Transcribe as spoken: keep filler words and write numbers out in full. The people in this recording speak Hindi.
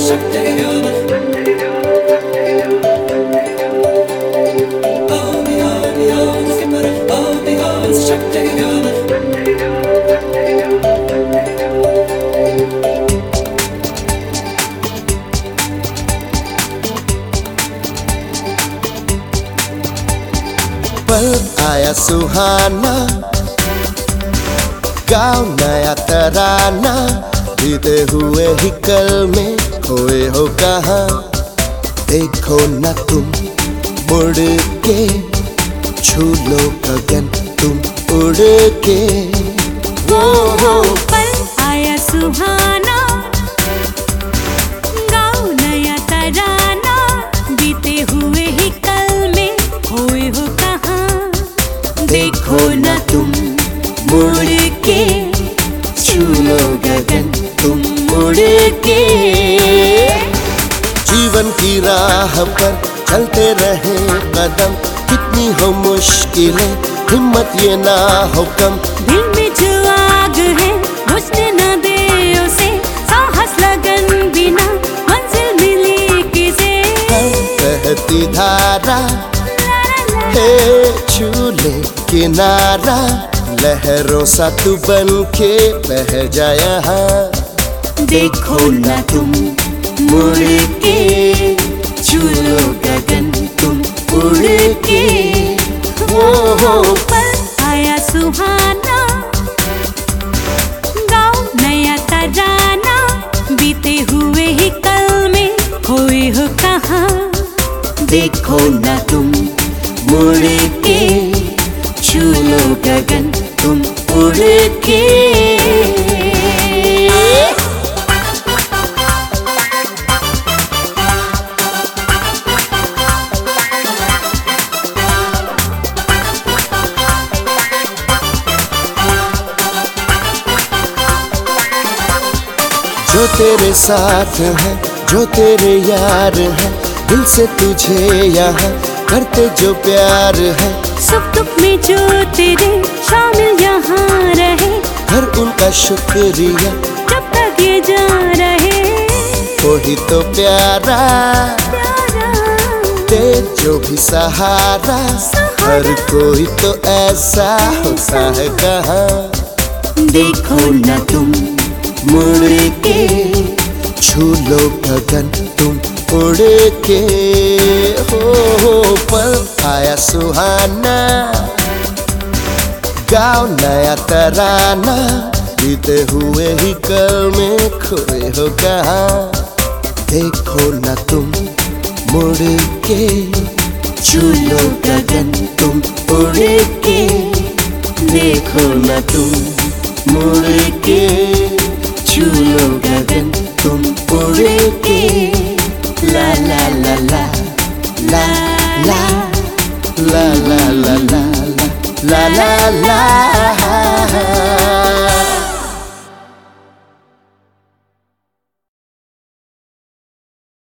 पल आया सुहाना, गाओ नया तराना, बीते हुए ही कल में खोए हो कहाँ। देखो न तुम मुड़ के, छू लो गगन तुम उड़ के। वो हो पल आया सुहाना, गाओ नया तराना, बीते हुए ही कल में खोए हो कहाँ। देखो न तुम मुड़ के, छू लो गगन तुम उड़ के। जीवन की राह पर चलते रहे कदम, कितनी हो मुश्किलें हिम्मत ये ना हो कम। दिल में जो आग है बुझने न दे उसे, साहस लगन बिना मंजिल मिली किसे। बहती धारा है छू ले किनारा, लहरों सा तू बन के बह जा यहाँ। देखो न तुम मुड़ के, छू लो गगन तुम उड़ के। वो हो पल आया सुहाना, गाओ नया तराना, बीते हुए ही कल में खोए हो कहाँ। देखो न तुम मुड़ के, छू लो गगन तुम उड़ के। जो तेरे साथ है, जो तेरे यार है, दिल से तुझे यहाँ करते जो प्यार है। सुख दुख में जो तेरे शामिल यहाँ रहे, हर उनका शुक्रिया जब तक ये जा रहे। वही तो प्यारा, प्यारा दे जो भी सहारा, हर कोई तो ऐसा होता है कहाँ। देखो न तुम मुड़ के, छू लो गगन तुम उड़ के। हो हो पल आया सुहाना, गाओ नया तराना, बीते हुए ही कल में खोए हो कहाँ। देखो न तुम मुड़ के, छू लो गगन तुम उड़ के। देखो न तुम मुड़ के, छू लो गगन तुम उड़ के। ला ला ला ला ला ला ला ला ला ला ला ला ला।